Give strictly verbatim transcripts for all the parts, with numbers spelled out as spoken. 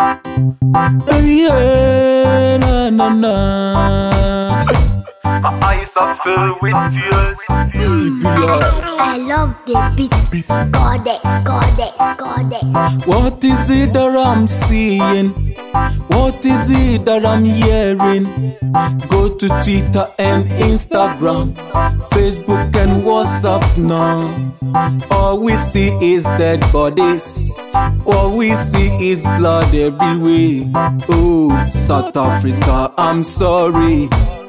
Yeah, na na na. My eyes are filled with tears. I love the beats, beats. Goddess, goddess, goddess. What is it that I'm seeing? What is it that I'm hearing? Go to Twitter and Instagram, Facebook and WhatsApp now. All we see is dead bodies. All we see is blood everywhere. Oh, South Africa, I'm sorry.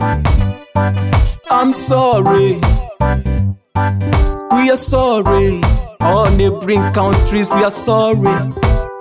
I'm sorry. We are sorry. All neighboring countries, we are sorry.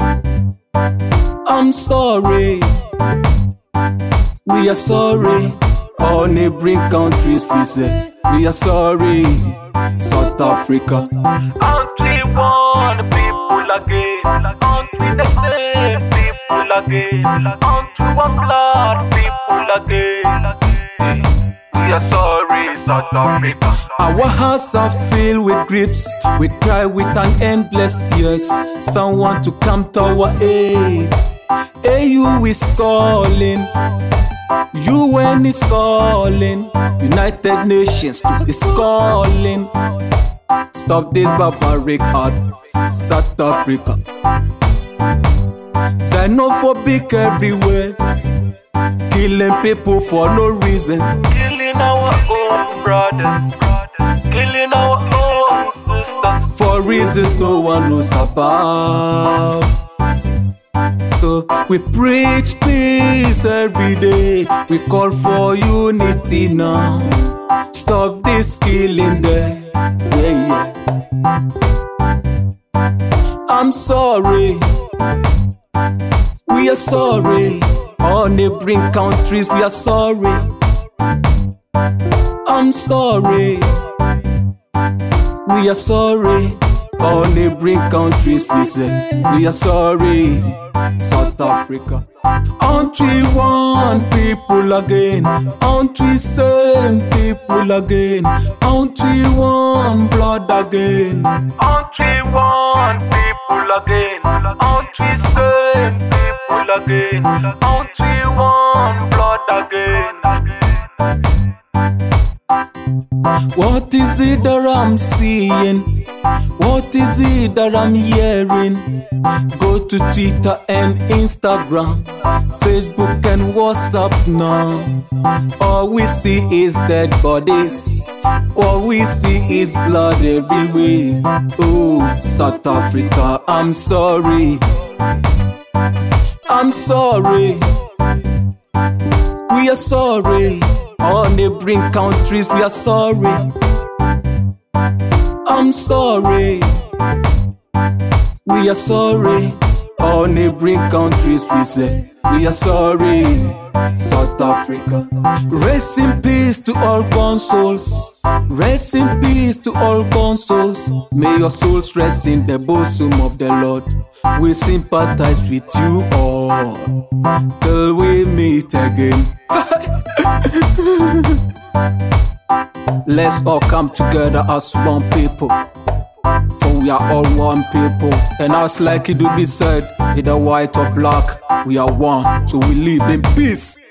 I'm sorry. We are sorry. All neighboring countries, we say we are sorry. South Africa. Aren't we one people again? Aren't we the same people again? Aren't we one blood people again? We are sorry, South Africa. Our hearts are filled with griefs. We cry with an endless tears. Someone to come to our aid. A U is calling. U N is calling. United Nations is calling. Stop this barbaric art, South Africa. Xenophobic everywhere. Killing people for no reason. Killing our own brothers. Killing our own sisters. For reasons no one knows about. So we preach peace every day. We call for unity now. Stop this killing there. Yeah, yeah. I'm sorry. We are sorry. All neighboring countries, we are sorry. I'm sorry. We are sorry. All neighboring countries, we say we are sorry. South Africa. Aren't we one people again? Aren't we same people again? Aren't we one blood again? Aren't we one people again? Aren't we same people again? Aren't we one blood again? What is it that I'm seeing? What is it that I'm hearing? Go to Twitter and Instagram, Facebook and WhatsApp now. All we see is dead bodies. All we see is blood everywhere. Oh, South Africa, I'm sorry. I'm sorry. We are sorry. All neighboring countries, we are sorry. I'm sorry. We are sorry. All neighboring countries, we say we are sorry. South Africa. Rest in peace to all gone souls. Rest in peace to all gone souls. May your souls rest in the bosom of the Lord. We sympathize with you all till we meet again. Let's all come together as one people, for we are all one people. And as like it would be said, either white or black, we are one, so we live in peace.